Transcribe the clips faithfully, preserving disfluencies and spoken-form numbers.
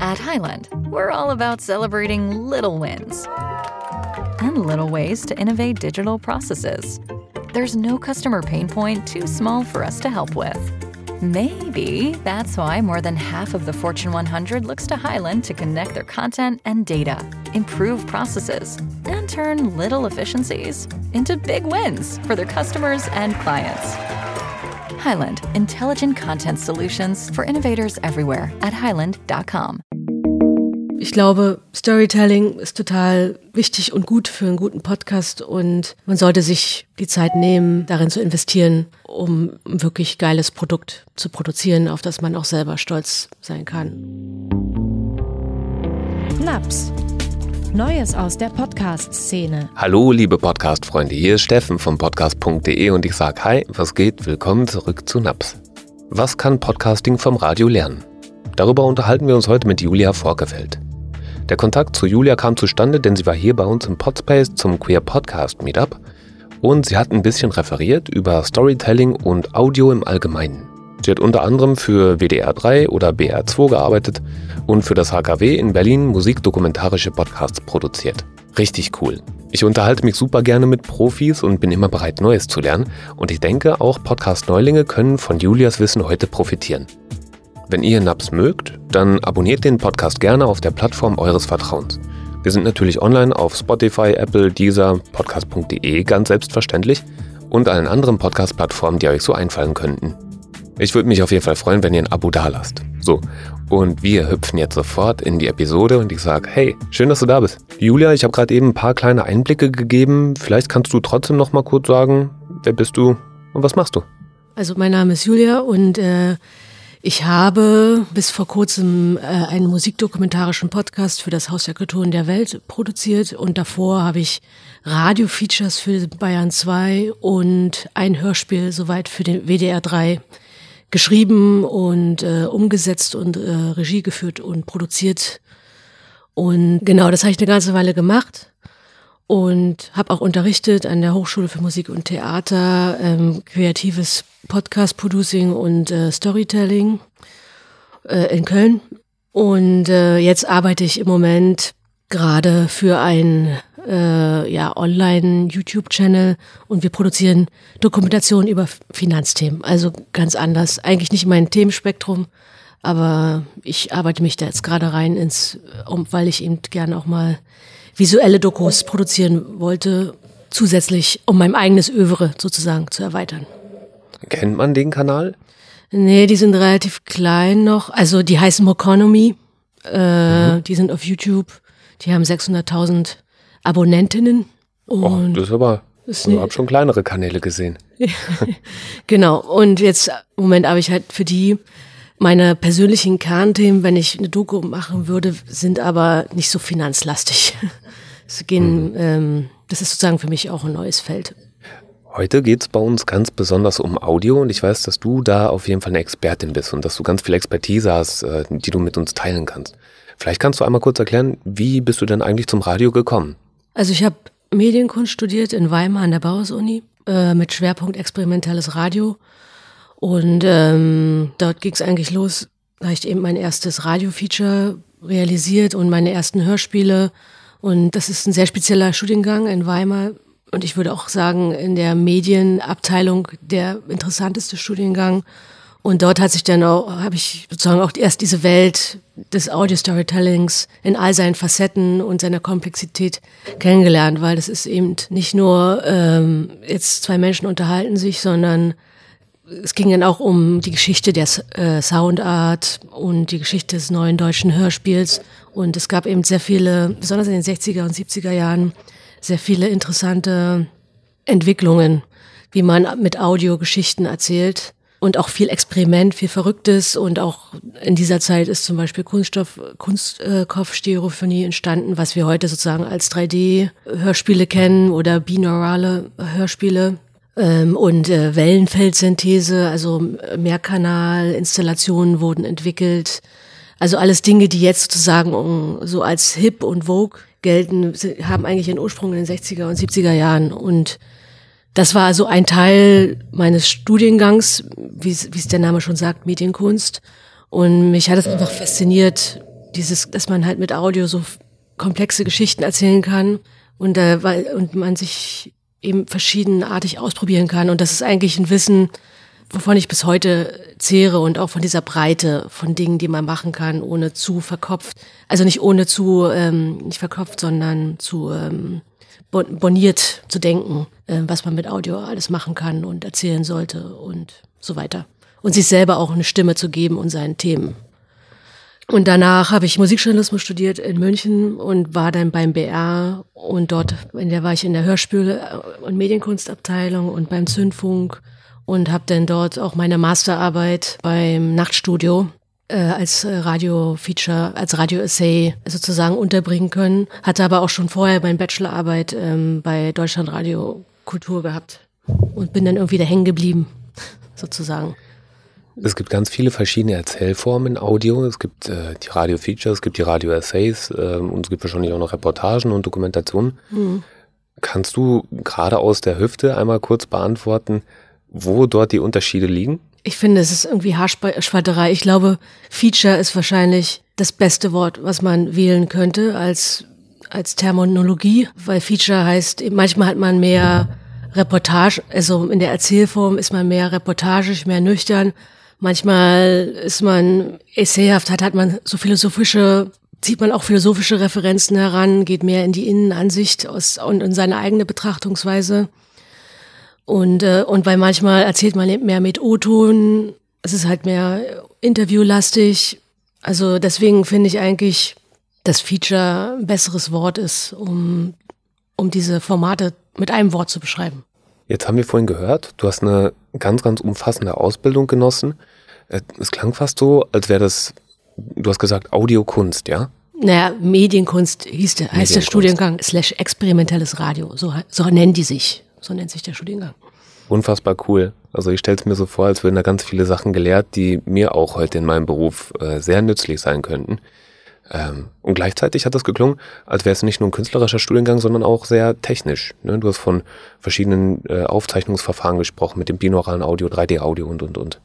At Highland, we're all about celebrating little wins and little ways to innovate digital processes. There's no customer pain point too small for us to help with. Maybe that's why more than half of the Fortune one hundred looks to Highland to connect their content and data, improve processes, and turn little efficiencies into big wins for their customers and clients. Highland, intelligent content solutions for innovators everywhere at highland dot com. Ich glaube, Storytelling ist total wichtig und gut für einen guten Podcast und man sollte sich die Zeit nehmen, darin zu investieren, um ein wirklich geiles Produkt zu produzieren, auf das man auch selber stolz sein kann. Naps. Neues aus der Podcast-Szene. Hallo liebe Podcast-Freunde, hier ist Steffen von podcast punkt de und ich sag hi, was geht? Willkommen zurück zu Naps. Was kann Podcasting vom Radio lernen? Darüber unterhalten wir uns heute mit Julia Vorkefeld. Der Kontakt zu Julia kam zustande, denn sie war hier bei uns im Podspace zum Queer Podcast Meetup und sie hat ein bisschen referiert über Storytelling und Audio im Allgemeinen. Sie hat unter anderem für W D R drei oder B R zwei gearbeitet und für das H K W in Berlin musikdokumentarische Podcasts produziert. Richtig cool. Ich unterhalte mich super gerne mit Profis und bin immer bereit, Neues zu lernen und ich denke, auch Podcast-Neulinge können von Julias Wissen heute profitieren. Wenn ihr Naps mögt, dann abonniert den Podcast gerne auf der Plattform eures Vertrauens. Wir sind natürlich online auf Spotify, Apple, Deezer, podcast punkt de ganz selbstverständlich und allen anderen Podcast-Plattformen, die euch so einfallen könnten. Ich würde mich auf jeden Fall freuen, wenn ihr ein Abo dalasst. So, und wir hüpfen jetzt sofort in die Episode und ich sage, hey, schön, dass du da bist. Julia, ich habe gerade eben ein paar kleine Einblicke gegeben. Vielleicht kannst du trotzdem noch mal kurz sagen, wer bist du und was machst du? Also mein Name ist Julia und äh, ich habe bis vor kurzem äh, einen musikdokumentarischen Podcast für das Haus der Kulturen der Welt produziert und davor habe ich Radio-Features für Bayern zwei und ein Hörspiel soweit für den W D R drei geschrieben und äh, umgesetzt und äh, Regie geführt und produziert. Und genau, das habe ich eine ganze Weile gemacht und habe auch unterrichtet an der Hochschule für Musik und Theater, ähm, kreatives Podcast-Producing und äh, Storytelling äh, in Köln. Und äh, jetzt arbeite ich im Moment gerade für ein äh, ja, Online-YouTube-Channel und wir produzieren Dokumentationen über Finanzthemen. Also ganz anders. Eigentlich nicht mein Themenspektrum, aber ich arbeite mich da jetzt gerade rein ins, um, weil ich eben gerne auch mal visuelle Dokus produzieren wollte, zusätzlich, um mein eigenes Övre sozusagen zu erweitern. Kennt man den Kanal? Nee, die sind relativ klein noch. Also die heißen Moconomy. Äh, mhm. Die sind auf YouTube. Die haben sechshunderttausend Abonnentinnen. Und oh, das ist aber, ich habe schon kleinere Kanäle gesehen. Genau. Und jetzt, im Moment habe ich halt für die meine persönlichen Kernthemen, wenn ich eine Doku machen würde, sind aber nicht so finanzlastig. Es gehen, mhm. ähm, das ist sozusagen für mich auch ein neues Feld. Heute geht es bei uns ganz besonders um Audio und ich weiß, dass du da auf jeden Fall eine Expertin bist und dass du ganz viel Expertise hast, die du mit uns teilen kannst. Vielleicht kannst du einmal kurz erklären, wie bist du denn eigentlich zum Radio gekommen? Also ich habe Medienkunst studiert in Weimar an der Bauhaus-Uni äh, mit Schwerpunkt experimentelles Radio und ähm, dort ging es eigentlich los, da habe ich eben mein erstes Radio-Feature realisiert und meine ersten Hörspiele und das ist ein sehr spezieller Studiengang in Weimar. Und ich würde auch sagen, in der Medienabteilung der interessanteste Studiengang. Und dort hat sich dann auch, habe ich sozusagen auch erst diese Welt des Audio-Storytellings in all seinen Facetten und seiner Komplexität kennengelernt, weil das ist eben nicht nur, ähm, jetzt zwei Menschen unterhalten sich, sondern es ging dann auch um die Geschichte der äh, Soundart und die Geschichte des neuen deutschen Hörspiels. Und es gab eben sehr viele, besonders in den sechziger und siebziger Jahren, sehr viele interessante Entwicklungen, wie man mit Audio Geschichten erzählt und auch viel Experiment, viel Verrücktes und auch in dieser Zeit ist zum Beispiel Kunststoff, Kunstkopfstereophonie entstanden, was wir heute sozusagen als drei D Hörspiele kennen oder binaurale Hörspiele ähm, und äh, Wellenfeldsynthese, also Mehrkanalinstallationen wurden entwickelt, also alles Dinge, die jetzt sozusagen so als hip und vogue gelten, haben eigentlich ihren Ursprung in den sechziger und siebziger Jahren und das war also ein Teil meines Studiengangs, wie es der Name schon sagt, Medienkunst und mich hat es einfach fasziniert, dieses, dass man halt mit Audio so komplexe Geschichten erzählen kann und, äh, weil, und man sich eben verschiedenartig ausprobieren kann. Und das ist eigentlich ein Wissen, wovon ich bis heute zehre und auch von dieser Breite von Dingen, die man machen kann, ohne zu verkopft. Also nicht ohne zu, ähm, nicht verkopft, sondern zu ähm, boniert zu denken, äh, was man mit Audio alles machen kann und erzählen sollte und so weiter. Und sich selber auch eine Stimme zu geben und seinen Themen. Und danach habe ich Musikjournalismus studiert in München und war dann beim B R und dort, in der war ich in der Hörspiel- und Medienkunstabteilung und beim Zündfunk und habe dann dort auch meine Masterarbeit beim Nachtstudio äh, als Radio-Feature, als Radio-Essay sozusagen unterbringen können. Hatte aber auch schon vorher meine Bachelorarbeit ähm, bei Deutschlandradio Kultur gehabt und bin dann irgendwie da hängen geblieben, sozusagen. Es gibt ganz viele verschiedene Erzählformen in Audio. Es gibt äh, die Radio-Features, es gibt die Radio-Essays äh, und es gibt wahrscheinlich auch noch Reportagen und Dokumentationen. Mhm. Kannst du gerade aus der Hüfte einmal kurz beantworten, wo dort die Unterschiede liegen? Ich finde, es ist irgendwie Haarspalterei. Ich glaube, Feature ist wahrscheinlich das beste Wort, was man wählen könnte als, als Terminologie, weil Feature heißt, manchmal hat man mehr Reportage, also in der Erzählform ist man mehr reportagisch, mehr nüchtern. Manchmal ist man essayhaft, hat, hat man so philosophische, zieht man auch philosophische Referenzen heran, geht mehr in die Innenansicht aus, und in seine eigene Betrachtungsweise. Und, äh, und weil manchmal erzählt man mehr mit O-Ton, es ist halt mehr interviewlastig. Also deswegen finde ich eigentlich, dass Feature ein besseres Wort ist, um, um diese Formate mit einem Wort zu beschreiben. Jetzt haben wir vorhin gehört, du hast eine ganz, ganz umfassende Ausbildung genossen. Es klang fast so, als wäre das, du hast gesagt, Audiokunst, ja? Naja, Medienkunst hieß der, heißt Medienkunst. Der Studiengang, slash experimentelles Radio, so, so nennen die sich, so nennt sich der Studiengang. Unfassbar cool. Also ich stelle es mir so vor, als würden da ganz viele Sachen gelehrt, die mir auch heute in meinem Beruf äh, sehr nützlich sein könnten. Ähm, und gleichzeitig hat das geklungen, als wäre es nicht nur ein künstlerischer Studiengang, sondern auch sehr technisch. Ne? Du hast von verschiedenen äh, Aufzeichnungsverfahren gesprochen, mit dem binauralen Audio, drei D Audio und, und, und.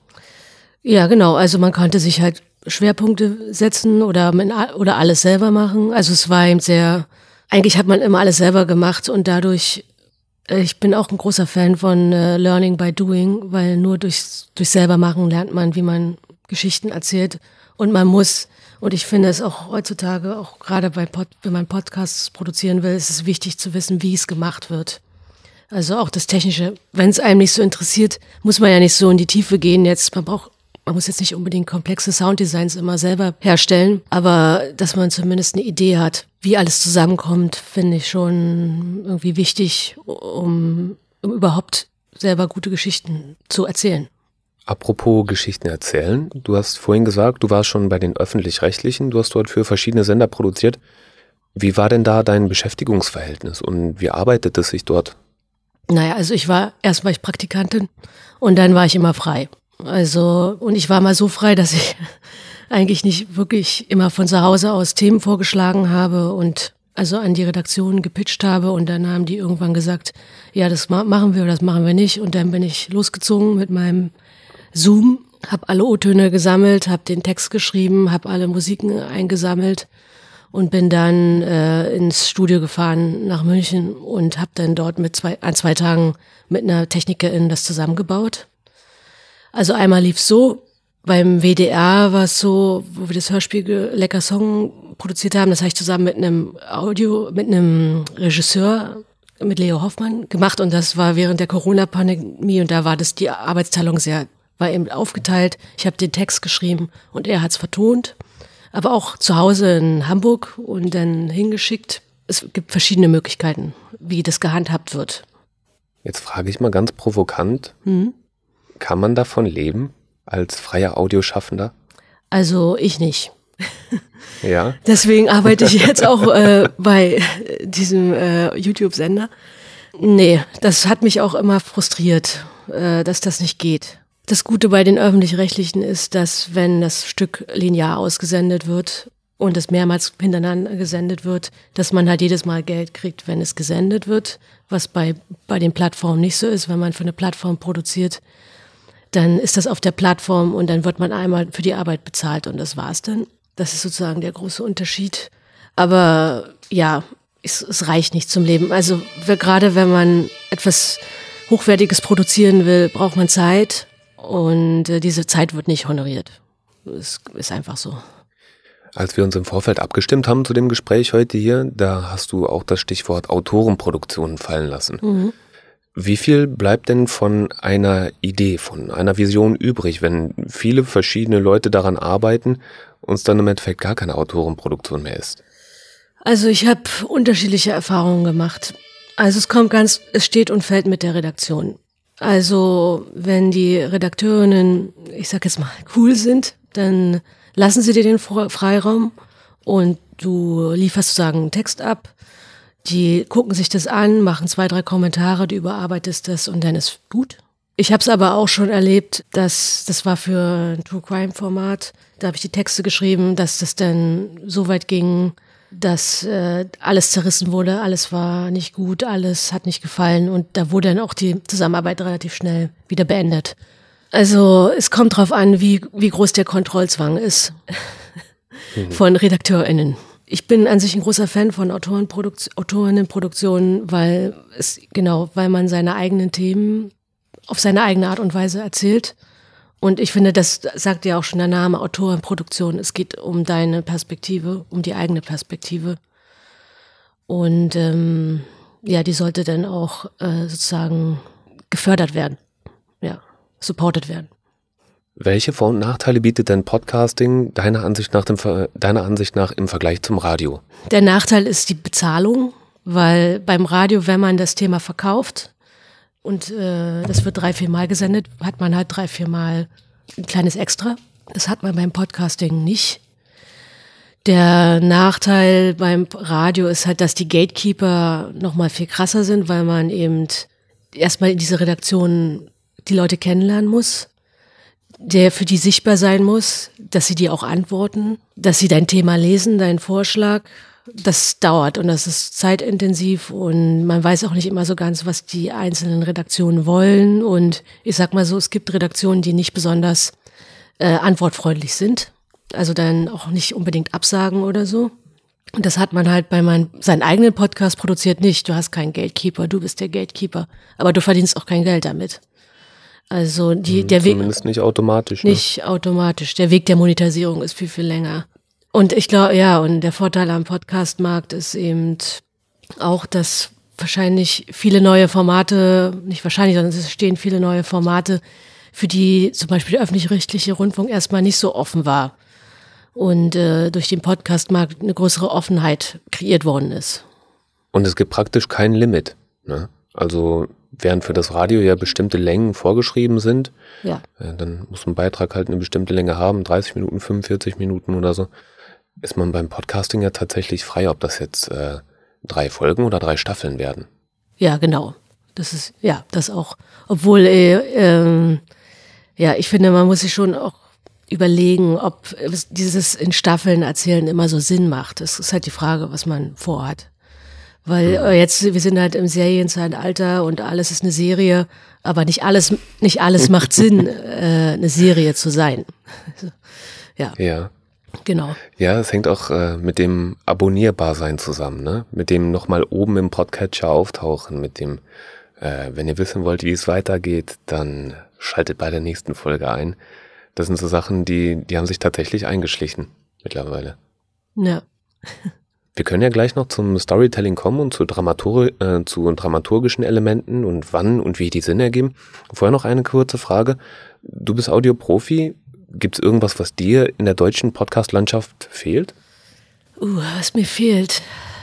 Ja, genau. Also man konnte sich halt Schwerpunkte setzen oder, oder alles selber machen. Also es war eben sehr, eigentlich hat man immer alles selber gemacht und dadurch, äh, ich bin auch ein großer Fan von äh, Learning by Doing, weil nur durch, durch selber machen lernt man, wie man Geschichten erzählt und man muss. Und ich finde es auch heutzutage, auch gerade bei Pod, wenn man Podcasts produzieren will, ist es wichtig zu wissen, wie es gemacht wird. Also auch das Technische. Wenn es einem nicht so interessiert, muss man ja nicht so in die Tiefe gehen. Jetzt, man braucht, man muss jetzt nicht unbedingt komplexe Sounddesigns immer selber herstellen, aber dass man zumindest eine Idee hat, wie alles zusammenkommt, finde ich schon irgendwie wichtig, um, um überhaupt selber gute Geschichten zu erzählen. Apropos Geschichten erzählen, du hast vorhin gesagt, du warst schon bei den Öffentlich-Rechtlichen, du hast dort für verschiedene Sender produziert. Wie war denn da dein Beschäftigungsverhältnis und wie arbeitet es sich dort? Naja, also ich war, erst war ich Praktikantin und dann war ich immer frei. Also, und ich war mal so frei, dass ich eigentlich nicht wirklich immer von zu Hause aus Themen vorgeschlagen habe und also an die Redaktion gepitcht habe und dann haben die irgendwann gesagt, ja, das machen wir oder das machen wir nicht und dann bin ich losgezogen mit meinem Zoom, habe alle O-Töne gesammelt, habe den Text geschrieben, habe alle Musiken eingesammelt und bin dann äh, ins Studio gefahren nach München und habe dann dort mit zwei, an zwei Tagen mit einer Technikerin das zusammengebaut. Also einmal lief's so, beim W D R war es so, wo wir das Hörspiel Lecker Song produziert haben, das habe ich zusammen mit einem Audio, mit einem Regisseur, mit Leo Hoffmann gemacht und das war während der Corona-Pandemie und da war das die Arbeitsteilung sehr war eben aufgeteilt. Ich habe den Text geschrieben und er hat's vertont, aber auch zu Hause in Hamburg und dann hingeschickt. Es gibt verschiedene Möglichkeiten, wie das gehandhabt wird. Jetzt frage ich mal ganz provokant, mhm. Kann man davon leben als freier Audioschaffender? Also ich nicht. Ja. Deswegen arbeite ich jetzt auch äh, bei diesem äh, YouTube-Sender. Nee, das hat mich auch immer frustriert, äh, dass das nicht geht. Das Gute bei den Öffentlich-Rechtlichen ist, dass wenn das Stück linear ausgesendet wird und es mehrmals hintereinander gesendet wird, dass man halt jedes Mal Geld kriegt, wenn es gesendet wird, was bei, bei den Plattformen nicht so ist. Wenn man für eine Plattform produziert, dann ist das auf der Plattform und dann wird man einmal für die Arbeit bezahlt und das war's dann. Das ist sozusagen der große Unterschied. Aber ja, es, es reicht nicht zum Leben. Also gerade wenn man etwas Hochwertiges produzieren will, braucht man Zeit und äh, diese Zeit wird nicht honoriert. Das ist einfach so. Als wir uns im Vorfeld abgestimmt haben zu dem Gespräch heute hier, da hast du auch das Stichwort Autorenproduktionen fallen lassen. Mhm. Wie viel bleibt denn von einer Idee, von einer Vision übrig, wenn viele verschiedene Leute daran arbeiten und es dann im Endeffekt gar keine Autorenproduktion mehr ist? Also ich habe unterschiedliche Erfahrungen gemacht. Also es kommt ganz, es steht und fällt mit der Redaktion. Also wenn die Redakteurinnen, ich sag jetzt mal, cool sind, dann lassen sie dir den Freiraum und du lieferst sozusagen einen Text ab. Die gucken sich das an, machen zwei, drei Kommentare, du überarbeitest das und dann ist gut. Ich habe es aber auch schon erlebt, dass das war für ein True-Crime-Format, da habe ich die Texte geschrieben, dass das dann so weit ging, dass äh, alles zerrissen wurde, alles war nicht gut, alles hat nicht gefallen und da wurde dann auch die Zusammenarbeit relativ schnell wieder beendet. Also es kommt drauf an, wie, wie groß der Kontrollzwang ist mhm. von RedakteurInnen. Ich bin an sich ein großer Fan von Autorenprodukt- Autorinnenproduktionen, weil es, genau, weil man seine eigenen Themen auf seine eigene Art und Weise erzählt. Und ich finde, das sagt ja auch schon der Name Autorenproduktion. Es geht um deine Perspektive, um die eigene Perspektive. Und ähm, ja, die sollte dann auch äh, sozusagen gefördert werden. Ja, supported werden. Welche Vor- und Nachteile bietet denn Podcasting deiner Ansicht nach, dem, deiner Ansicht nach im Vergleich zum Radio? Der Nachteil ist die Bezahlung, weil beim Radio, wenn man das Thema verkauft und äh, das wird drei, vier Mal gesendet, hat man halt drei, vier Mal ein kleines Extra. Das hat man beim Podcasting nicht. Der Nachteil beim Radio ist halt, dass die Gatekeeper nochmal viel krasser sind, weil man eben erstmal in diese Redaktion die Leute kennenlernen muss, der für die sichtbar sein muss, dass sie dir auch antworten, dass sie dein Thema lesen, deinen Vorschlag. Das dauert und das ist zeitintensiv und man weiß auch nicht immer so ganz, was die einzelnen Redaktionen wollen. Und ich sag mal so, es gibt Redaktionen, die nicht besonders äh, antwortfreundlich sind, also dann auch nicht unbedingt absagen oder so. Und das hat man halt bei meinem, seinen eigenen Podcast produziert nicht. Du hast keinen Gatekeeper, du bist der Gatekeeper, aber du verdienst auch kein Geld damit. Also die, der Weg. Zumindest nicht automatisch. Nicht ne? automatisch. Der Weg der Monetarisierung ist viel, viel länger. Und ich glaube, ja, und der Vorteil am Podcast-Markt ist eben auch, dass wahrscheinlich viele neue Formate, nicht wahrscheinlich, sondern es entstehen viele neue Formate, für die zum Beispiel der öffentlich-rechtliche Rundfunk erstmal nicht so offen war. Und äh, durch den Podcast-Markt eine größere Offenheit kreiert worden ist. Und es gibt praktisch kein Limit, ne? Also während für das Radio ja bestimmte Längen vorgeschrieben sind, ja. dann muss ein Beitrag halt eine bestimmte Länge haben, dreißig Minuten, fünfundvierzig Minuten oder so, ist man beim Podcasting ja tatsächlich frei, ob das jetzt äh, drei Folgen oder drei Staffeln werden. Ja, genau. Das ist, ja, das auch. Obwohl, äh, ähm, ja, ich finde, man muss sich schon auch überlegen, ob dieses in Staffeln erzählen immer so Sinn macht. Das ist halt die Frage, was man vorhat. Weil äh, jetzt, wir sind halt im Serienzeitalter und alles ist eine Serie, aber nicht alles, nicht alles macht Sinn, äh, eine Serie zu sein. Ja. Ja. Genau. Ja, es hängt auch äh, mit dem Abonnierbarsein zusammen, ne? Mit dem nochmal oben im Podcatcher auftauchen, mit dem, äh, wenn ihr wissen wollt, wie es weitergeht, dann schaltet bei der nächsten Folge ein. Das sind so Sachen, die, die haben sich tatsächlich eingeschlichen mittlerweile. Ja. Wir können ja gleich noch zum Storytelling kommen und zu, Dramatur- äh, zu dramaturgischen Elementen und wann und wie die Sinn ergeben. Vorher noch eine kurze Frage. Du bist Audioprofi. Gibt es irgendwas, was dir in der deutschen Podcast-Landschaft fehlt? Uh, was mir fehlt?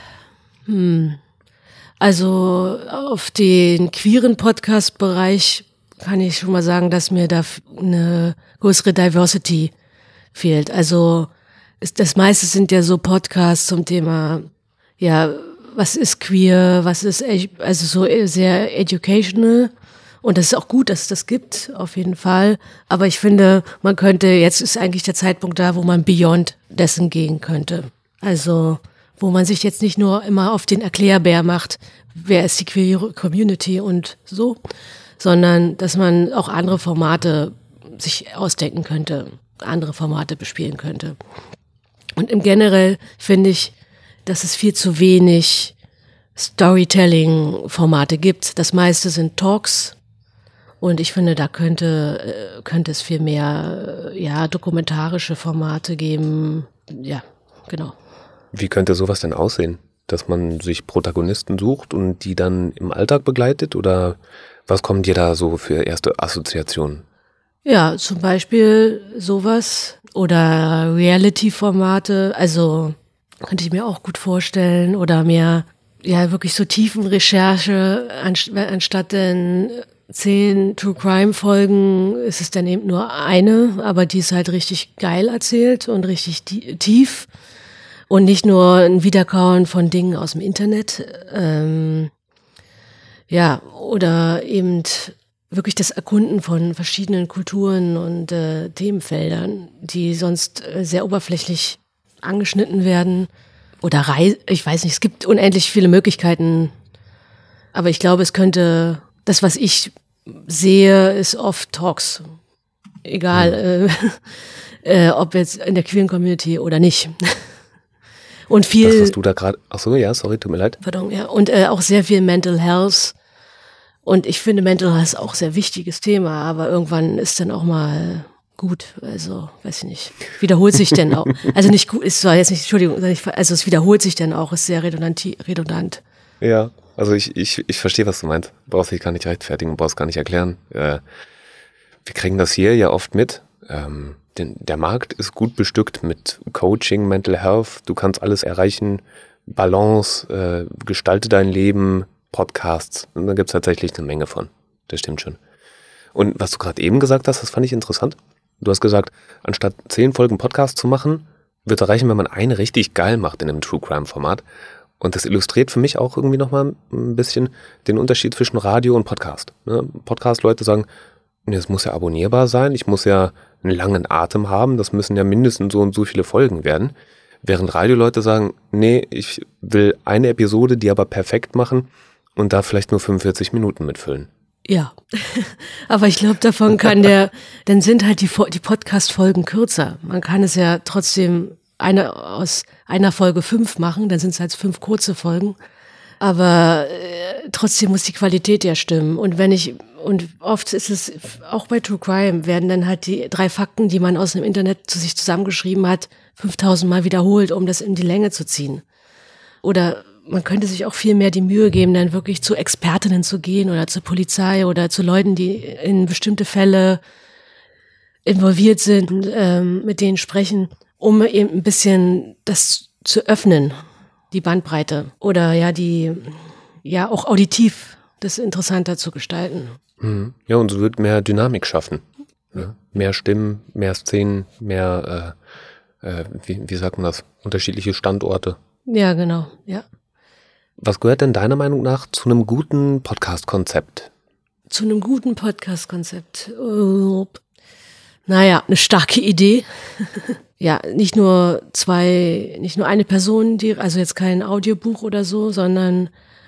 Hm. Also auf den queeren Podcast-Bereich kann ich schon mal sagen, dass mir da eine größere Diversity fehlt. Also das meiste sind ja so Podcasts zum Thema, ja, was ist queer, was ist, also so sehr educational. Und das ist auch gut, dass es das gibt, auf jeden Fall. Aber ich finde, man könnte, jetzt ist eigentlich der Zeitpunkt da, wo man beyond dessen gehen könnte. Also, wo man sich jetzt nicht nur immer auf den Erklärbär macht, wer ist die queer Community und so, sondern dass man auch andere Formate sich ausdenken könnte, andere Formate bespielen könnte. Und im Generell finde ich, dass es viel zu wenig Storytelling-Formate gibt. Das meiste sind Talks. Und ich finde, da könnte, könnte es viel mehr, ja, dokumentarische Formate geben. Ja, genau. Wie könnte sowas denn aussehen? Dass man sich Protagonisten sucht und die dann im Alltag begleitet? Oder was kommen dir da so für erste Assoziationen? Ja, zum Beispiel sowas oder Reality-Formate. Also könnte ich mir auch gut vorstellen. Oder mehr, ja, wirklich so Tiefenrecherche anstatt den zehn True-Crime-Folgen ist es dann eben nur eine, aber die ist halt richtig geil erzählt und richtig tief und nicht nur ein Wiederkauen von Dingen aus dem Internet. Ähm, ja, oder eben wirklich das Erkunden von verschiedenen Kulturen und äh, Themenfeldern, die sonst äh, sehr oberflächlich angeschnitten werden. Oder Reise, ich weiß nicht, es gibt unendlich viele Möglichkeiten, aber ich glaube, es könnte... Das, was ich sehe, ist oft Talks. Egal, hm. äh, äh, ob jetzt in der queeren Community oder nicht. Und viel. Das, was du da gerade. Ach so, ja, sorry, tut mir leid. Pardon, ja. Und äh, auch sehr viel Mental Health. Und ich finde, Mental Health ist auch ein sehr wichtiges Thema, aber irgendwann ist dann auch mal gut. Also, weiß ich nicht. Wiederholt sich denn auch. Also nicht gut, ist zwar jetzt nicht, Entschuldigung, also es wiederholt sich dann auch, ist sehr redundant. redundant. Ja. Also ich, ich, ich verstehe, was du meinst. Brauchst dich gar nicht rechtfertigen, brauchst gar nicht erklären. Äh, wir kriegen das hier ja oft mit. Ähm, denn der Markt ist gut bestückt mit Coaching, Mental Health. Du kannst alles erreichen. Balance, äh, gestalte dein Leben, Podcasts. Und da gibt es tatsächlich eine Menge von. Das stimmt schon. Und was du gerade eben gesagt hast, das fand ich interessant. Du hast gesagt, anstatt zehn Folgen Podcast zu machen, wird es reichen, wenn man eine richtig geil macht in einem True-Crime-Format. Und das illustriert für mich auch irgendwie nochmal ein bisschen den Unterschied zwischen Radio und Podcast. Ne? Podcast-Leute sagen, es muss ja abonnierbar sein, ich muss ja einen langen Atem haben, das müssen ja mindestens so und so viele Folgen werden. Während Radioleute sagen, nee, ich will eine Episode, die aber perfekt machen und da vielleicht nur fünfundvierzig Minuten mitfüllen. Ja, aber ich glaube, davon kann der, dann sind halt die, die Podcast-Folgen kürzer. Man kann es ja trotzdem eine aus einer Folge fünf machen, dann sind es halt fünf kurze Folgen. Aber äh, trotzdem muss die Qualität ja stimmen. Und wenn ich, und oft ist es, auch bei True Crime, werden dann halt die drei Fakten, die man aus dem Internet zu sich zusammengeschrieben hat, fünftausend Mal wiederholt, um das in die Länge zu ziehen. Oder man könnte sich auch viel mehr die Mühe geben, dann wirklich zu Expertinnen zu gehen oder zur Polizei oder zu Leuten, die in bestimmte Fälle involviert sind, ähm, mit denen sprechen, um eben ein bisschen das zu öffnen, die Bandbreite. Oder ja, die, ja, auch auditiv das interessanter zu gestalten. Ja, und so wird mehr Dynamik schaffen. Ja, mehr Stimmen, mehr Szenen, mehr, äh, äh, wie, wie sagt man das, unterschiedliche Standorte. Ja, genau, ja. Was gehört denn deiner Meinung nach zu einem guten Podcast-Konzept? Zu einem guten Podcast-Konzept? Oh. Naja, eine starke Idee. Ja, nicht nur zwei, nicht nur eine Person, die, also jetzt kein Audiobuch oder so, sondern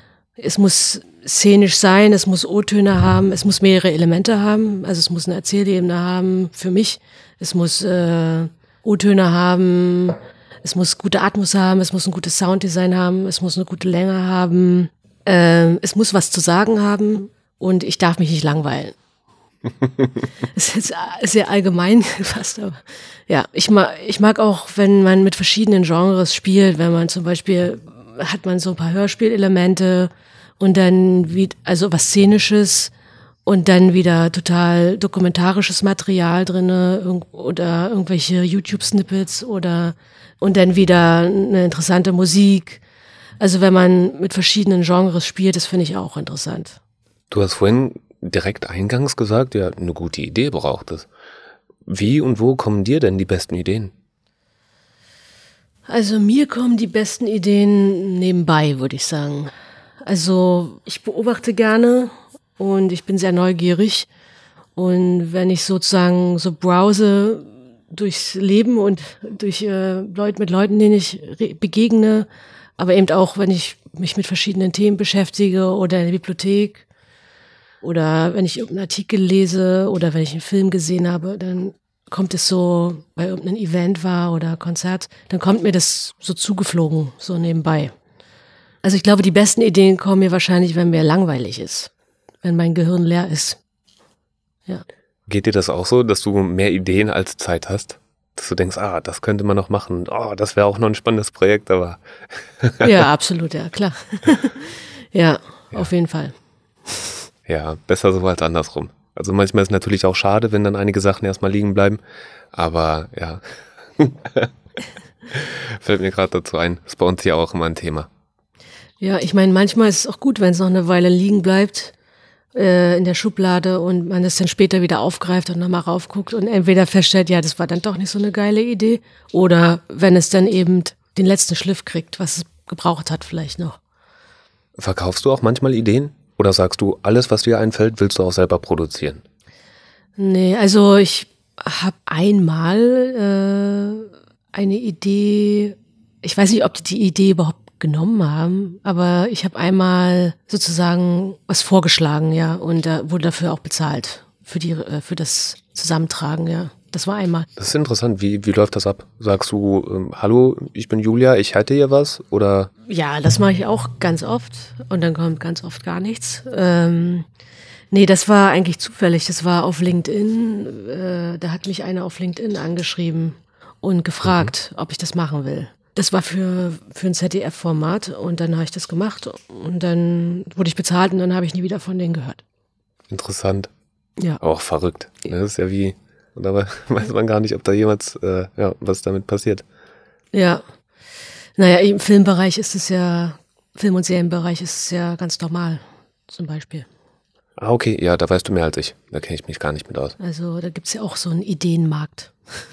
es muss szenisch sein, es muss O-Töne haben, es muss mehrere Elemente haben, also es muss eine Erzählebene haben für mich, es muss äh, O-Töne haben, es muss gute Atmos haben, es muss ein gutes Sounddesign haben, es muss eine gute Länge haben, äh, es muss was zu sagen haben und ich darf mich nicht langweilen. Es ist sehr allgemein gefasst, aber ja, ich mag, ich mag auch, wenn man mit verschiedenen Genres spielt, wenn man zum Beispiel, hat man so ein paar Hörspielelemente und dann wie, also was Szenisches und dann wieder total dokumentarisches Material drinne oder irgendwelche YouTube-Snippets oder und dann wieder eine interessante Musik. Also wenn man mit verschiedenen Genres spielt, das finde ich auch interessant. Du hast vorhin direkt eingangs gesagt, ja, eine gute Idee braucht es. Wie und wo kommen dir denn die besten Ideen? Also mir kommen die besten Ideen nebenbei, würde ich sagen. Also ich beobachte gerne und ich bin sehr neugierig. Und wenn ich sozusagen so browse durchs Leben und durch äh, Leute mit Leuten, denen ich re- begegne, aber eben auch, wenn ich mich mit verschiedenen Themen beschäftige oder in der Bibliothek oder wenn ich irgendeinen Artikel lese oder wenn ich einen Film gesehen habe, dann kommt es so, bei irgendeinem Event war oder Konzert, dann kommt mir das so zugeflogen, so nebenbei. Also ich glaube, die besten Ideen kommen mir wahrscheinlich, wenn mir langweilig ist, wenn mein Gehirn leer ist. Ja. Geht dir das auch so, dass du mehr Ideen als Zeit hast? Dass du denkst, ah, das könnte man noch machen, oh, das wäre auch noch ein spannendes Projekt, aber... Ja, absolut, ja, klar. ja, ja, auf jeden Fall. Ja, besser so als andersrum. Also manchmal ist es natürlich auch schade, wenn dann einige Sachen erstmal liegen bleiben, aber ja, fällt mir gerade dazu ein, ist bei uns hier auch immer ein Thema. Ja, ich meine, manchmal ist es auch gut, wenn es noch eine Weile liegen bleibt äh, in der Schublade und man es dann später wieder aufgreift und nochmal raufguckt und entweder feststellt, ja, das war dann doch nicht so eine geile Idee, oder wenn es dann eben den letzten Schliff kriegt, was es gebraucht hat vielleicht noch. Verkaufst du auch manchmal Ideen? Oder sagst du, alles, was dir einfällt, willst du auch selber produzieren? Nee, also ich habe einmal äh, eine Idee, ich weiß nicht, ob die die Idee überhaupt genommen haben, aber ich habe einmal sozusagen was vorgeschlagen, ja, und da äh, wurde dafür auch bezahlt, für die äh, für das Zusammentragen, ja. Das war einmal. Das ist interessant. Wie, wie läuft das ab? Sagst du, ähm, hallo, ich bin Julia, ich hätte hier was? Oder? Ja, das mache ich auch ganz oft und dann kommt ganz oft gar nichts. Ähm, nee, das war eigentlich zufällig. Das war auf LinkedIn. Äh, da hat mich einer auf LinkedIn angeschrieben und gefragt, mhm. ob ich das machen will. Das war für, für ein Z D F-Format und dann habe ich das gemacht und dann wurde ich bezahlt und dann habe ich nie wieder von denen gehört. Interessant. Ja. Auch verrückt. Das ist ja wie... Und dabei weiß man gar nicht, ob da jemals, äh, ja, was damit passiert. Ja. Naja, im Filmbereich ist es ja, Film- und Serienbereich ist es ja ganz normal, zum Beispiel. Ah, okay, ja, da weißt du mehr als ich. Da kenne ich mich gar nicht mit aus. Also da gibt es ja auch so einen Ideenmarkt.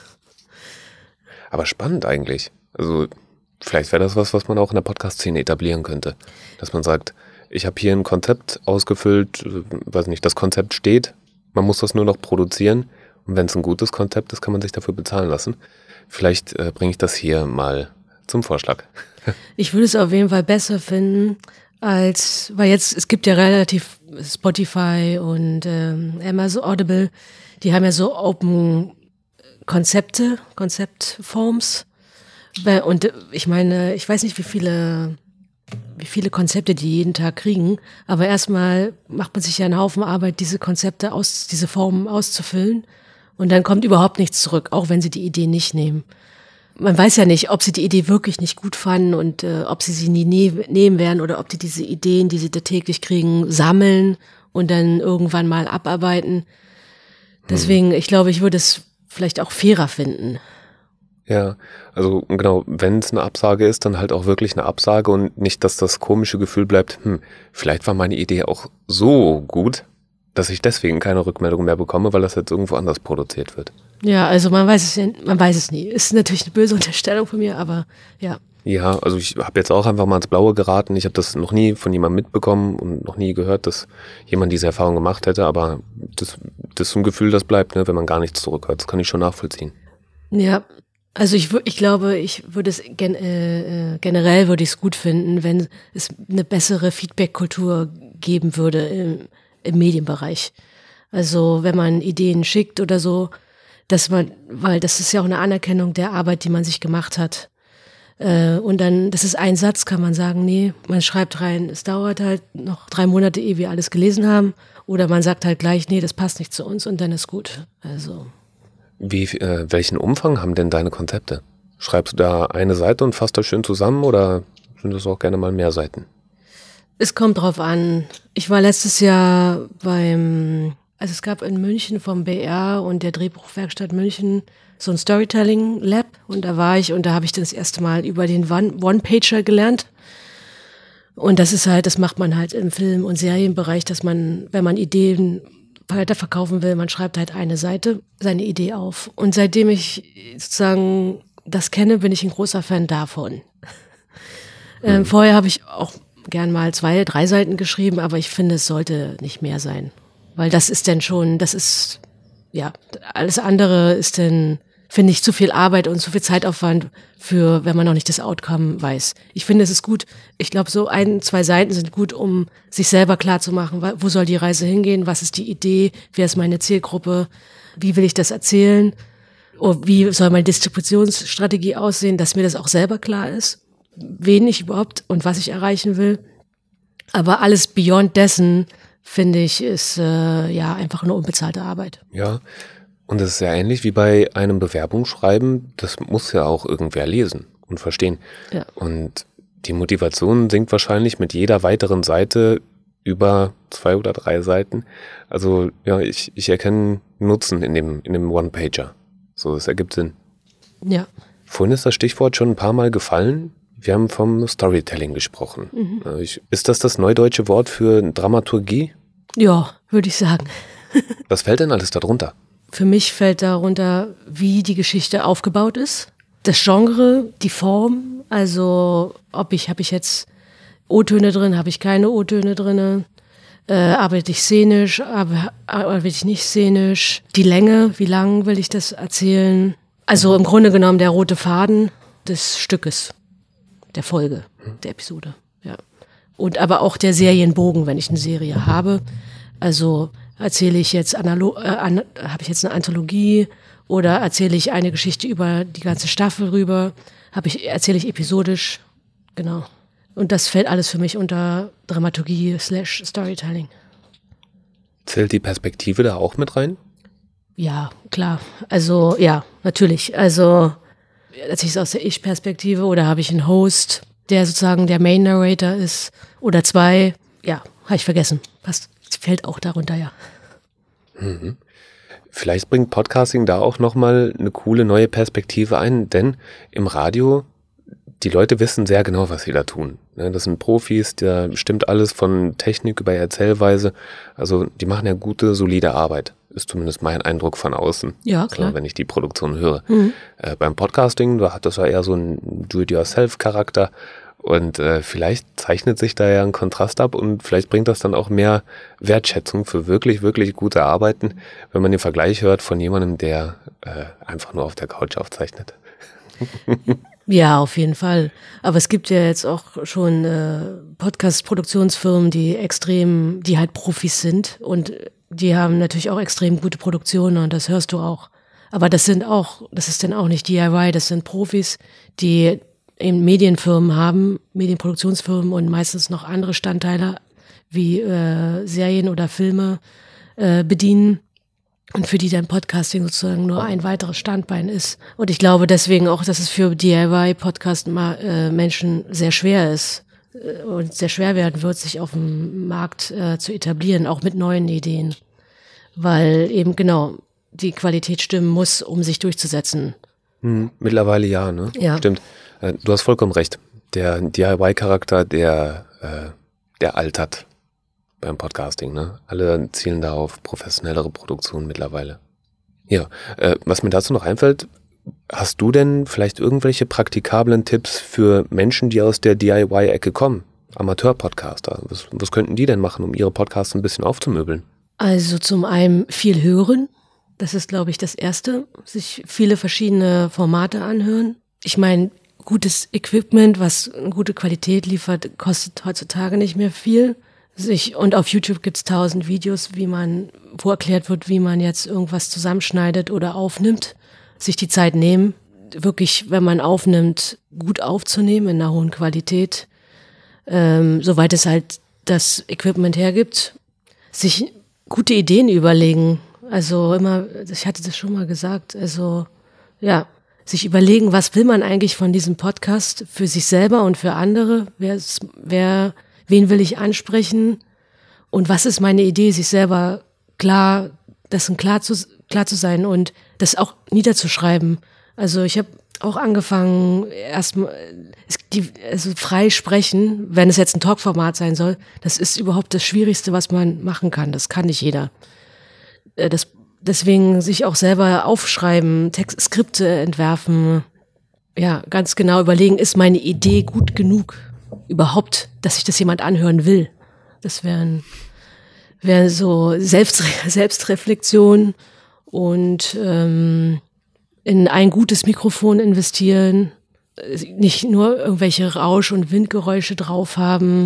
Aber spannend eigentlich. Also vielleicht wäre das was, was man auch in der Podcast-Szene etablieren könnte. Dass man sagt, ich habe hier ein Konzept ausgefüllt, weiß nicht, das Konzept steht, man muss das nur noch produzieren. Und wenn es ein gutes Konzept ist, kann man sich dafür bezahlen lassen. Vielleicht äh, bringe ich das hier mal zum Vorschlag. Ich würde es auf jeden Fall besser finden, als, weil jetzt, es gibt ja relativ Spotify und ähm, Amazon Audible, die haben ja so Open Konzepte, Konzeptforms. Und ich meine, ich weiß nicht, wie viele, wie viele Konzepte die jeden Tag kriegen, aber erstmal macht man sich ja einen Haufen Arbeit, diese Konzepte aus, diese Formen auszufüllen. Und dann kommt überhaupt nichts zurück, auch wenn sie die Idee nicht nehmen. Man weiß ja nicht, ob sie die Idee wirklich nicht gut fanden und äh, ob sie sie nie ne- nehmen werden oder ob die diese Ideen, die sie da täglich kriegen, sammeln und dann irgendwann mal abarbeiten. Deswegen, ich glaube, ich würde es vielleicht auch fairer finden. Ja, also genau, wenn es eine Absage ist, dann halt auch wirklich eine Absage und nicht, dass das komische Gefühl bleibt, hm, vielleicht war meine Idee auch so gut, dass ich deswegen keine Rückmeldung mehr bekomme, weil das jetzt irgendwo anders produziert wird. Ja, also man weiß es ja, man weiß es nie. Ist natürlich eine böse Unterstellung von mir, aber ja. Ja, also ich habe jetzt auch einfach mal ins Blaue geraten. Ich habe das noch nie von jemandem mitbekommen und noch nie gehört, dass jemand diese Erfahrung gemacht hätte, aber das, das ist ein Gefühl, das bleibt, ne, wenn man gar nichts zurückhört. Das kann ich schon nachvollziehen. Ja, also ich, ich glaube, ich würde es gen, äh, generell würde ich es gut finden, wenn es eine bessere Feedback-Kultur geben würde im, im Medienbereich. Also wenn man Ideen schickt oder so, dass man, weil das ist ja auch eine Anerkennung der Arbeit, die man sich gemacht hat. Äh, und dann, das ist ein Satz, kann man sagen, nee, man schreibt rein, es dauert halt noch drei Monate, ehe wir alles gelesen haben. Oder man sagt halt gleich, nee, das passt nicht zu uns und dann ist gut. Also. Wie, äh, welchen Umfang haben denn deine Konzepte? Schreibst du da eine Seite und fasst das schön zusammen oder sind das auch gerne mal mehr Seiten? Es kommt drauf an. Ich war letztes Jahr beim, also es gab in München vom B R und der Drehbuchwerkstatt München so ein Storytelling-Lab und da war ich und da habe ich das erste Mal über den One-Pager gelernt. Und das ist halt, das macht man halt im Film- und Serienbereich, dass man, wenn man Ideen weiterverkaufen will, man schreibt halt eine Seite, seine Idee auf. Und seitdem ich sozusagen das kenne, bin ich ein großer Fan davon. Mhm. Ähm, vorher habe ich auch gern mal zwei, drei Seiten geschrieben, aber ich finde, es sollte nicht mehr sein. Weil das ist dann schon, das ist, ja, alles andere ist dann, finde ich, zu viel Arbeit und zu viel Zeitaufwand für, wenn man noch nicht das Outcome weiß. Ich finde, es ist gut, ich glaube, so ein, zwei Seiten sind gut, um sich selber klarzumachen, wo soll die Reise hingehen, was ist die Idee, wer ist meine Zielgruppe, wie will ich das erzählen. oh, wie soll meine Distributionsstrategie aussehen, dass mir das auch selber klar ist, wen ich überhaupt und was ich erreichen will. Aber alles beyond dessen, finde ich, ist äh, ja einfach eine unbezahlte Arbeit. Ja, und das ist ja ähnlich wie bei einem Bewerbungsschreiben, das muss ja auch irgendwer lesen und verstehen. Ja. Und die Motivation sinkt wahrscheinlich mit jeder weiteren Seite über zwei oder drei Seiten. Also ja, ich, ich erkenne Nutzen in dem, in dem One-Pager. So, es ergibt Sinn. Ja. Vorhin ist das Stichwort schon ein paar Mal gefallen. Wir haben vom Storytelling gesprochen. Mhm. Ich, ist das das neudeutsche Wort für Dramaturgie? Ja, würde ich sagen. Was fällt denn alles darunter? Für mich fällt darunter, wie die Geschichte aufgebaut ist. Das Genre, die Form, also ob ich, habe ich jetzt O-Töne drin, habe ich keine O-Töne drin, äh, arbeite ich szenisch, aber arbeite ich nicht szenisch. Die Länge, wie lang will ich das erzählen? Also im Grunde genommen der rote Faden des Stückes, der Folge, der Episode, ja. Und aber auch der Serienbogen, wenn ich eine Serie habe. Also erzähle ich jetzt analog, äh, an, habe ich jetzt eine Anthologie oder erzähle ich eine Geschichte über die ganze Staffel rüber, habe ich erzähle ich episodisch, genau. Und das fällt alles für mich unter Dramaturgie slash Storytelling. Zählt die Perspektive da auch mit rein? Ja, klar. Also ja, natürlich. Also erzähle ich es aus der Ich-Perspektive oder habe ich einen Host, der sozusagen der Main Narrator ist oder zwei. Ja, habe ich vergessen. Passt. Fällt auch darunter, ja. Mhm. Vielleicht bringt Podcasting da auch nochmal eine coole neue Perspektive ein, denn im Radio, die Leute wissen sehr genau, was sie da tun. Das sind Profis, da stimmt alles von Technik über Erzählweise. Also die machen ja gute, solide Arbeit. Ist zumindest mein Eindruck von außen. Ja, klar. Also, wenn ich die Produktion höre. Mhm. Äh, beim Podcasting, da hat das ja eher so einen Do-it-yourself-Charakter. Und äh, vielleicht zeichnet sich da ja ein Kontrast ab und vielleicht bringt das dann auch mehr Wertschätzung für wirklich, wirklich gute Arbeiten, wenn man den Vergleich hört von jemandem, der äh, einfach nur auf der Couch aufzeichnet. Ja, auf jeden Fall. Aber es gibt ja jetzt auch schon äh, Podcast-Produktionsfirmen, die extrem, die halt Profis sind und die haben natürlich auch extrem gute Produktionen und das hörst du auch. Aber das sind auch, das ist dann auch nicht D I Y, das sind Profis, die eben Medienfirmen haben, Medienproduktionsfirmen und meistens noch andere Standteile wie äh, Serien oder Filme äh, bedienen und für die dann Podcasting sozusagen nur ein weiteres Standbein ist. Und ich glaube deswegen auch, dass es für D I Y-Podcast-Menschen sehr schwer ist äh, und sehr schwer werden wird, sich auf dem Markt äh, zu etablieren, auch mit neuen Ideen. Weil eben genau die Qualität stimmen muss, um sich durchzusetzen. Hm, mittlerweile ja, ne? Ja. Stimmt. Du hast vollkommen recht. Der D I Y-Charakter, der, äh, der altert beim Podcasting, ne? Alle zielen da auf professionellere Produktionen mittlerweile. Ja, äh, was mir dazu noch einfällt, hast du denn vielleicht irgendwelche praktikablen Tipps für Menschen, die aus der D I Y-Ecke kommen? Amateur-Podcaster. Was, was könnten die denn machen, um ihre Podcasts ein bisschen aufzumöbeln? Also zum einen viel hören. Das ist, glaube ich, das Erste. Sich viele verschiedene Formate anhören. Ich meine, gutes Equipment, was eine gute Qualität liefert, kostet heutzutage nicht mehr viel. Sich, und auf YouTube gibt's tausend Videos, wie man, wo erklärt wird, wie man jetzt irgendwas zusammenschneidet oder aufnimmt. Sich die Zeit nehmen, wirklich, wenn man aufnimmt, gut aufzunehmen in einer hohen Qualität, ähm, soweit es halt das Equipment hergibt. Sich gute Ideen überlegen. Also immer, ich hatte das schon mal gesagt, also ja, sich überlegen, was will man eigentlich von diesem Podcast für sich selber und für andere? Wer, wer, wen will ich ansprechen? Und was ist meine Idee, sich selber klar, dessen klar zu, klar zu sein und das auch niederzuschreiben. Also ich habe auch angefangen, erstmal, also frei sprechen, wenn es jetzt ein Talkformat sein soll, das ist überhaupt das Schwierigste, was man machen kann. Das kann nicht jeder. Das Deswegen sich auch selber aufschreiben, Text, Skripte entwerfen, ja, ganz genau überlegen, ist meine Idee gut genug überhaupt, dass sich das jemand anhören will. Das wären wäre so Selbst, Selbstreflexion und ähm, in ein gutes Mikrofon investieren, nicht nur irgendwelche Rausch- und Windgeräusche drauf haben,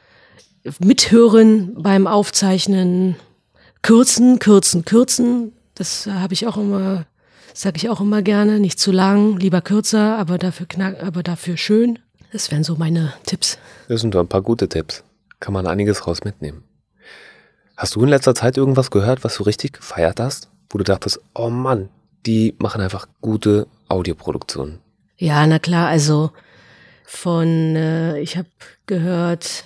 mithören beim Aufzeichnen, Kürzen, kürzen, kürzen, das habe ich auch immer sage ich auch immer gerne. Nicht zu lang, lieber kürzer, aber dafür knack, aber dafür schön. Das wären so meine Tipps. Das sind doch ein paar gute Tipps. Kann man einiges raus mitnehmen. Hast du in letzter Zeit irgendwas gehört, was du richtig gefeiert hast? Wo du dachtest, oh Mann, die machen einfach gute Audioproduktionen. Ja, na klar, also von, äh, ich habe gehört,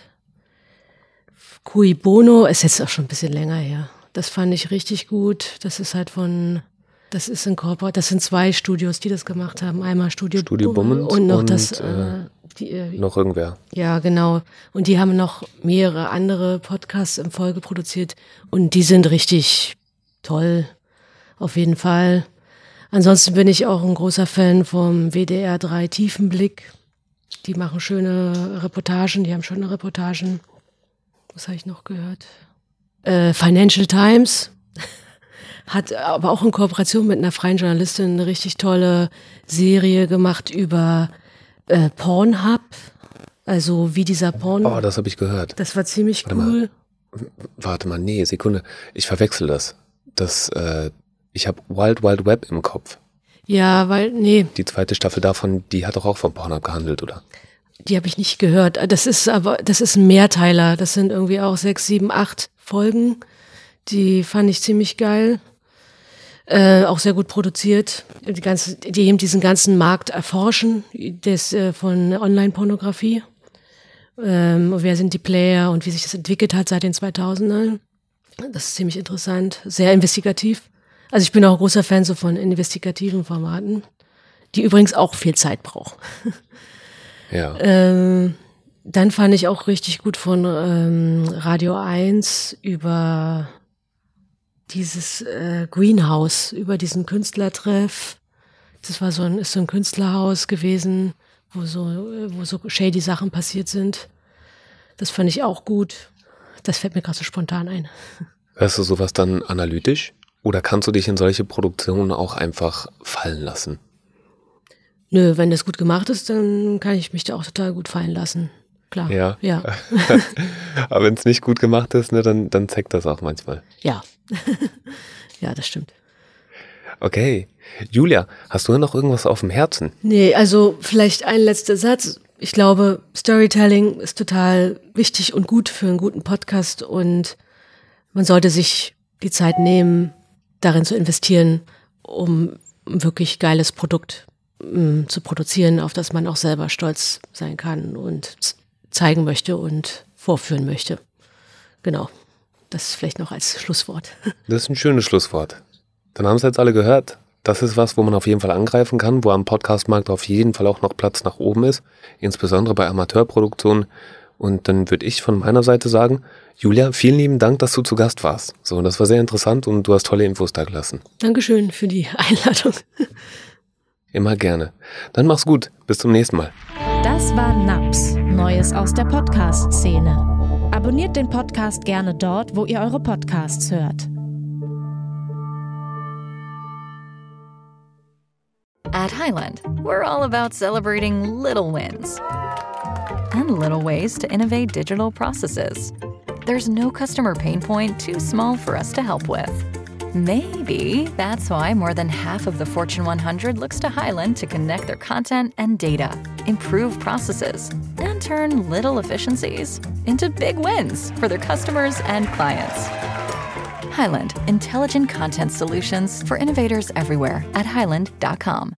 Cui Bono, ist jetzt auch schon ein bisschen länger her. Das fand ich richtig gut. Das ist halt von, das ist in Corporate, das sind zwei Studios, die das gemacht haben. Einmal Studio, Studio Bummens und noch und, das, äh, äh, die, äh, noch irgendwer. Ja, genau. Und die haben noch mehrere andere Podcasts in Folge produziert und die sind richtig toll, auf jeden Fall. Ansonsten bin ich auch ein großer Fan vom W D R drei Tiefenblick. Die machen schöne Reportagen, die haben schöne Reportagen. Was habe ich noch gehört? Äh, Financial Times hat aber auch in Kooperation mit einer freien Journalistin eine richtig tolle Serie gemacht über äh, Pornhub. Also wie dieser Porn... Oh, das habe ich gehört. Das war ziemlich Warte cool. Mal. Warte mal, nee, Sekunde. Ich verwechsel das. Das, äh, ich habe Wild Wild Web im Kopf. Ja, weil, nee. Die zweite Staffel davon, die hat doch auch von Pornhub gehandelt, oder? Die habe ich nicht gehört. Das ist aber, das ist ein Mehrteiler. Das sind irgendwie auch sechs, sieben, acht Folgen. Die fand ich ziemlich geil. Äh, auch sehr gut produziert. Die, ganze, die eben diesen ganzen Markt erforschen, des, äh, von Online-Pornografie. Ähm, wer sind die Player und wie sich das entwickelt hat seit den zweitausendern. Das ist ziemlich interessant. Sehr investigativ. Also ich bin auch ein großer Fan so von investigativen Formaten, die übrigens auch viel Zeit brauchen. Ja. Ähm, dann fand ich auch richtig gut von ähm, Radio eins über dieses äh, Greenhouse, über diesen Künstlertreff. Das war so ein, ist so ein Künstlerhaus gewesen, wo so, wo so shady Sachen passiert sind. Das fand ich auch gut. Das fällt mir gerade so spontan ein. Hörst du sowas dann analytisch? Oder kannst du dich in solche Produktionen auch einfach fallen lassen? Nö, wenn das gut gemacht ist, dann kann ich mich da auch total gut fallen lassen. Klar. Ja. Ja. Aber wenn es nicht gut gemacht ist, ne, dann, dann zeigt das auch manchmal. Ja. Ja, das stimmt. Okay. Julia, hast du noch irgendwas auf dem Herzen? Nee, also vielleicht ein letzter Satz. Ich glaube, Storytelling ist total wichtig und gut für einen guten Podcast und man sollte sich die Zeit nehmen, darin zu investieren, um ein wirklich geiles Produkt um, zu produzieren, auf das man auch selber stolz sein kann und zeigen möchte und vorführen möchte. Genau. Das vielleicht noch als Schlusswort. Das ist ein schönes Schlusswort. Dann haben es jetzt alle gehört. Das ist was, wo man auf jeden Fall angreifen kann, wo am Podcastmarkt auf jeden Fall auch noch Platz nach oben ist, insbesondere bei Amateurproduktionen. Und dann würde ich von meiner Seite sagen, Julia, vielen lieben Dank, dass du zu Gast warst. So, das war sehr interessant und du hast tolle Infos da gelassen. Dankeschön für die Einladung. Immer gerne. Dann mach's gut. Bis zum nächsten Mal. Das war Naps, Neues aus der Podcast-Szene. Abonniert den Podcast gerne dort, wo ihr eure Podcasts hört. At Highland, we're all about celebrating little wins and little ways to innovate digital processes. There's no customer pain point too small for us to help with. Maybe that's why more than half of the Fortune one hundred looks to Highland to connect their content and data, improve processes, and turn little efficiencies into big wins for their customers and clients. Highland, intelligent content solutions for innovators everywhere at highland dot com.